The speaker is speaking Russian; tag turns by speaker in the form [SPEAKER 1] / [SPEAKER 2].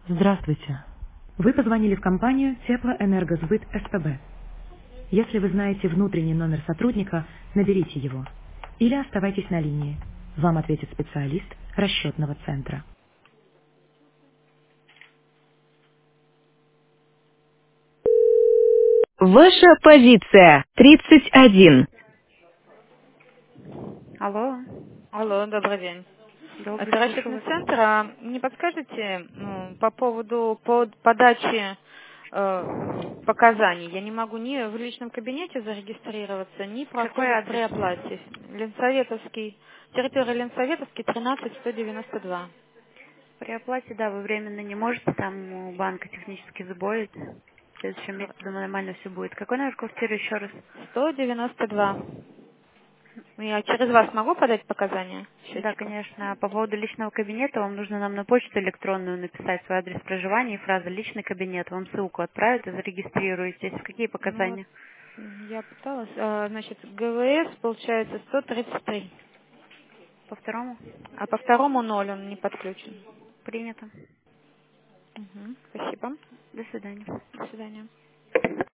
[SPEAKER 1] Здравствуйте. Вы позвонили в компанию Теплоэнергосбыт СПБ. Если вы знаете внутренний номер сотрудника, наберите его. Или оставайтесь на линии. Вам ответит специалист расчетного центра. Ваша позиция 31.
[SPEAKER 2] Алло,
[SPEAKER 3] Алло, добрый день.
[SPEAKER 2] добрый,
[SPEAKER 3] Это
[SPEAKER 2] слушаю
[SPEAKER 3] расчетный
[SPEAKER 2] вас.
[SPEAKER 3] центр. А не подскажете по поводу подачи показаний? Я не могу ни в личном кабинете зарегистрироваться, ни
[SPEAKER 2] Какой
[SPEAKER 3] проходит при
[SPEAKER 2] адрес?
[SPEAKER 3] оплате. Ленсоветовский, территория Ленсоветовский, 13192.
[SPEAKER 2] При оплате, да, вы временно не можете, там у банка технический сбой. В следующем месяце, думаю, нормально все будет. Какой номер квартиры еще раз?
[SPEAKER 3] 192. Я через вас могу подать показания
[SPEAKER 2] Да,
[SPEAKER 3] счетчика?
[SPEAKER 2] конечно. А по поводу личного кабинета вам нужно нам на почту электронную написать свой адрес проживания и фраза «личный кабинет». Вам ссылку отправят и зарегистрируетесь. Какие
[SPEAKER 3] Ну вот,
[SPEAKER 2] показания?
[SPEAKER 3] я пыталась. Значит, ГВС получается 133.
[SPEAKER 2] По второму?
[SPEAKER 3] А по второму ноль он не подключен.
[SPEAKER 2] Принято.
[SPEAKER 3] Мгм. Спасибо.
[SPEAKER 2] До свидания.
[SPEAKER 3] До свидания.